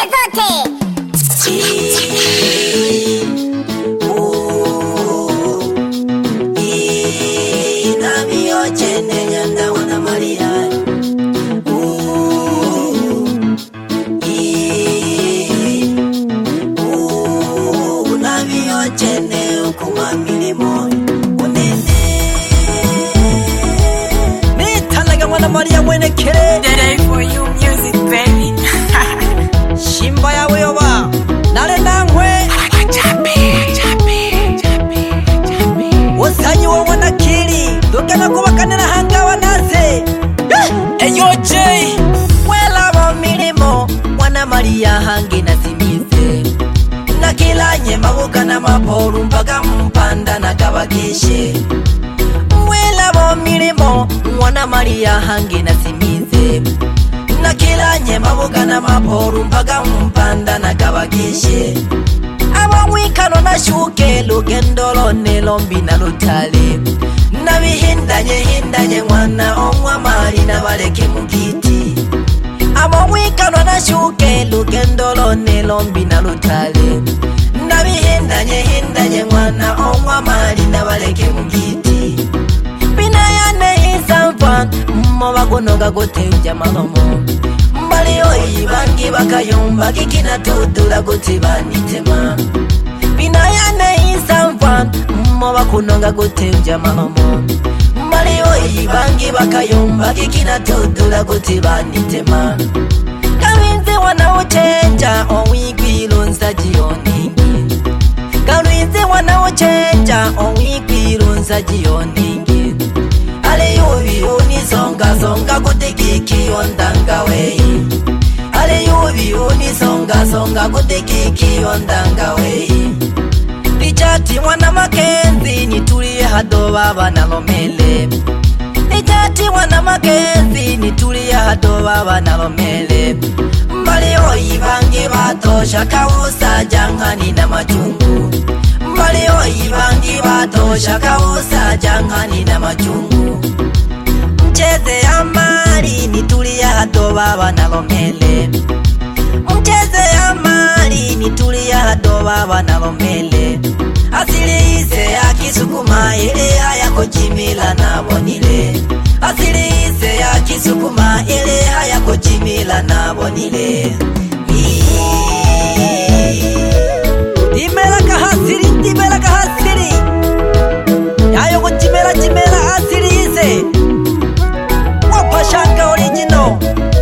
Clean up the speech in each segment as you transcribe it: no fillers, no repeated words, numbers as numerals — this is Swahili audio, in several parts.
pande zote. Maria mwene kere Day for you music baby. Shimba ya weyoba nale nangwe Wasanyi wa wanakili Dukana kubakanira hanga wanase Eyo J Wela wa milimo Wana Maria hangi na simize Na kila nye mabuka na maporu mpaka mpanda na kabakishe Wela wa milimo Wana Maria hangi na simize Na kila nye mabuka na maporu mpaka mpanda na kabakishe Aba mwikano na shuke lukendolo nelombi na lutale Na hindanye mwana omwa mali na baleke mugiti Aba mwikano na shuke lukendolo nelombi na lutale Na hindanye mwana omwa mali na baleke mugiti Binayane isampan mmoba kunoga kutenja malomo Mbali oyi bangi bakayomba kikina tutula kutibanitema Binayane isampan mmoba kunoga kutenja malomo Mbali oyi bangi bakayomba kikina tutula kutibanitema Kalinzi wana uchenja owigwilo nsajiyoningi Kalinzi wana uchenja owigwilo nsajiyoningi Ale yubi unisonga kutekiki ondanga wei Ale yubi unisonga kutekiki ondanga wei Lichati wana Makenzi nitulie hadoba banalomele Lichati wana Makenzi nitulie hadoba banalomele Mbali oyi bangi batosha kawusa jangani na machungu Mbali oyi bangi batosha kawusa jangani na machungu Mcheze ya mali nitulia hadoba banalomele Mcheze ya mali nitulia hadoba banalomele Asili ise ya kisukuma ile hayako jimila na bonile Asili ise ya kisukuma ile hayako jimila na bonile Dimela kahasiri Yayo kujimela asili ise Wapashanga original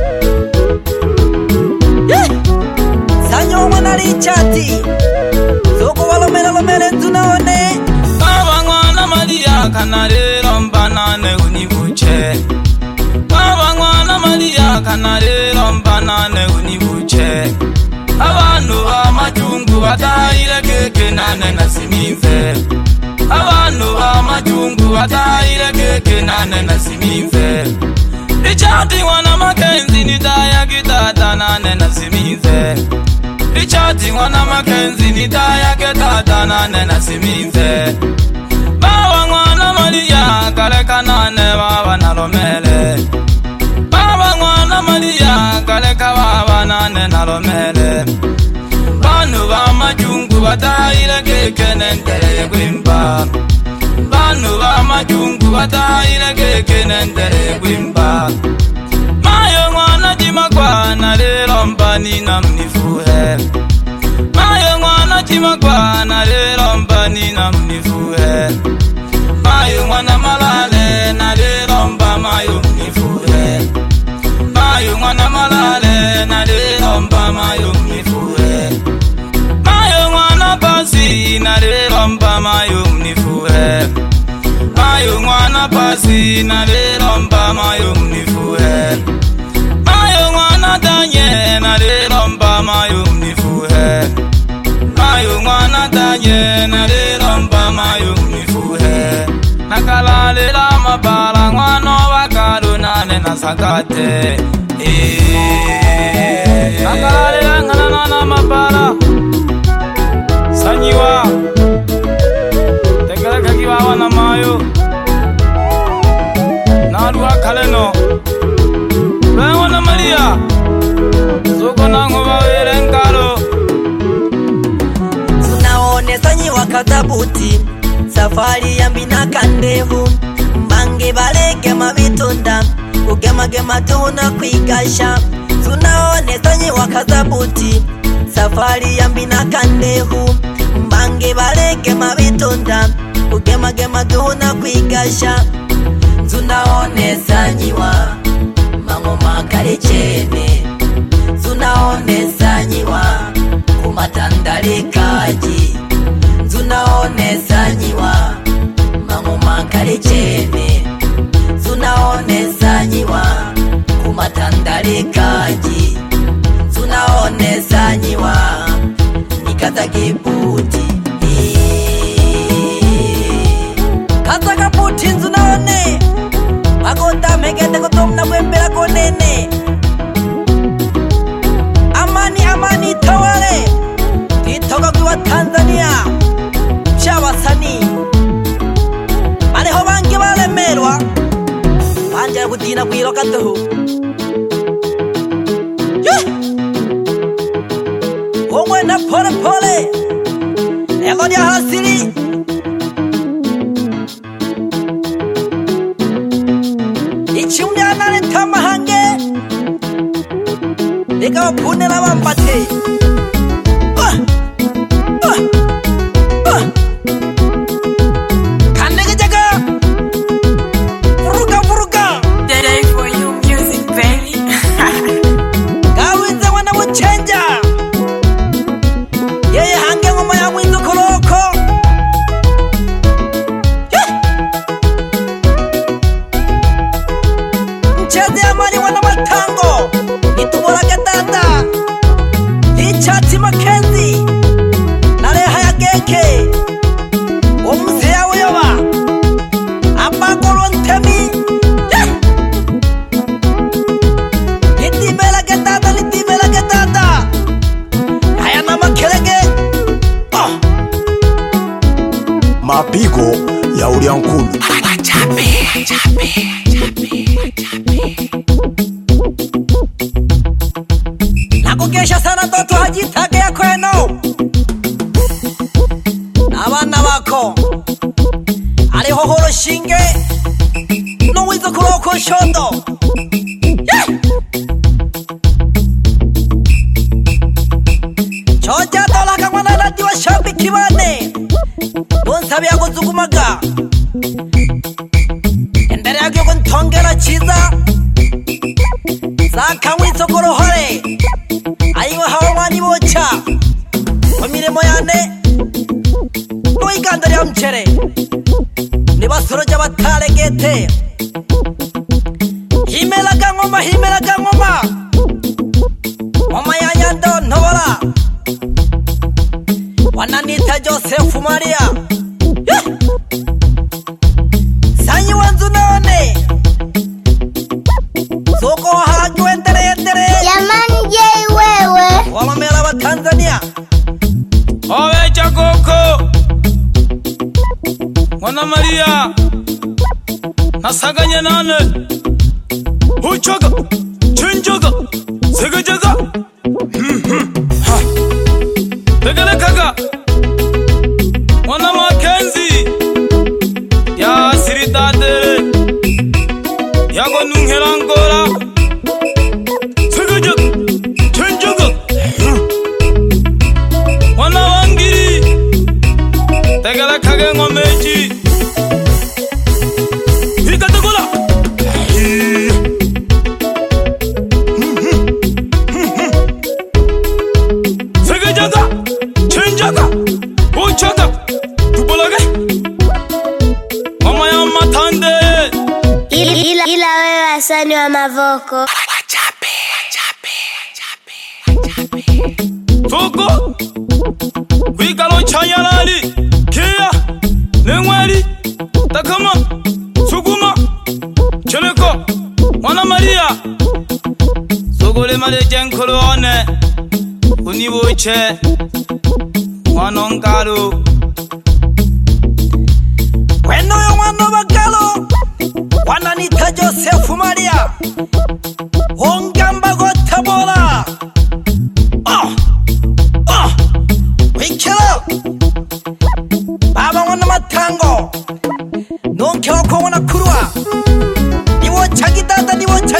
Sanyo mwana Lichati Soko walomele tunaone Baba mwana Maria kanarero mbanane unibuche Baba mwana Maria kanarero mbanane unibuche Abantu b'amajungu batahire keke nane nasimize Abantu b'amajungu batahire keke nane nasimize Lichati wana Makenzi nidaya kitata nane nasimize Lichati wana Makenzi nidaya kitata nane nasimize Baba mwana Maria kaleka nane baba nalomele Baba mwana Maria kaleka baba nane nalomele Banu b'amajungu batahire keke nendereye kwimba Banu b'amajungu batahire keke nendereye kwimba Mayo mwana Jimagwa nalero mbani na mnifuhe Mayo mwana Jimagwa nalero mbani na mnifuhe Mayo mwana Malale nalero mba mayo mnifuhe Mayo mwana Malale nalero mba mayo mnifuhe Mayo mwana Pasi nalero mba mayo mnifuhe Mayo mwana Pasi nalero mba mayo mnifuhe Mayo mwana Danye nalero mba mayo mnifuhe Mayo mwana Danye nalero mba mayo mnifuhe Nakalalela mabala mwana wakaru nane nasakate Nakalalela nganana mabala Sanyiwa Tekeleka kiwawa na mayo Naduwa kaleno Mwana Maria Soko nango bawerenga wakazabuti safari yambi nakandevu mbange baleke mabitunda kugemagema tuna kwigasha tunaonesanye wakazabuti safari yambi nakandevu mbange baleke mabitunda kugemagema tuna kwigasha tunaonesanyiwa mangoma kalechene tunaonesanyiwa kumatandalikaji tunaonesanyiwa mangoma kalechene tunaonesanyiwa kumatandalikaji tunaonesanyiwa nikatakiputi katakaputi tunaone magota megete kutomna kwembela konene amani tawale titoka kwa Tanzania shabasani baleho bangi balemerwa banje kudina kwiroka toho omwe na pole pole ego dia hasili ichumya nane tamahange eka punela bambate kanege jaga furuka Today for you music baby. gawinza wana wachenja yeye hange ngoma ya mwindo koloko mcheze amani wana matango nitubolake tata ichati makenzi naleha ya geke omuseya weyoba apagolo ntemi litimela ketata haya na makelege mapigo ya Uliankulu nakugesha sana toto hajitake ya kweno abana bako aliho horo shinge n'uwizo kuroko shondo choja dola kamwana lati wa shabiki bane donsabi yako zugumaga endere yako kuntongera chiza saka mwizo korohore ayiwa hawamani bocha wamiremo yane n'uiganda lya mchere nibasoroja bataregete himelaga ngoma ngoma ya nyando ntobola wananita Joseph Maria sanyi wanzu none soko hagi wentere Jamani Jay wewe walomela wa Tanzania Owecha koko Mwana Maria Nasaganye nane Uchoga Chinjoga Segajaga Tegele kaga Mwana Makenzi Ya siritade Yago nungherangora Segajaga Chinjoga Mwana wangi Tegele kage ngomeji Hikategula Segajaga Chinjaga Uchaga Tubolage Mama ya matande ila wewe asani wa Mavoko Toko Wikalo chanyalali Kia Nengwali Takama Suguma Cheneko Mwana Maria Sogole male jenkolo one Uniboche Mwanongaru weno yo mwana bagalo wananita Joseph Maria ongamba gotabola wikelo matango nonke wakongona kurwa niwo chagidada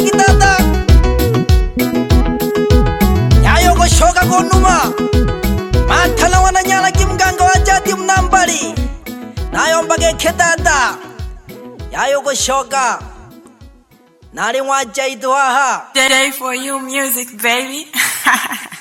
yayogo shoga gonuma matala wananyala kimganga wajadi mnambali nayombage kedada yayogo shoga nali wajaidwaha Today for you music, baby.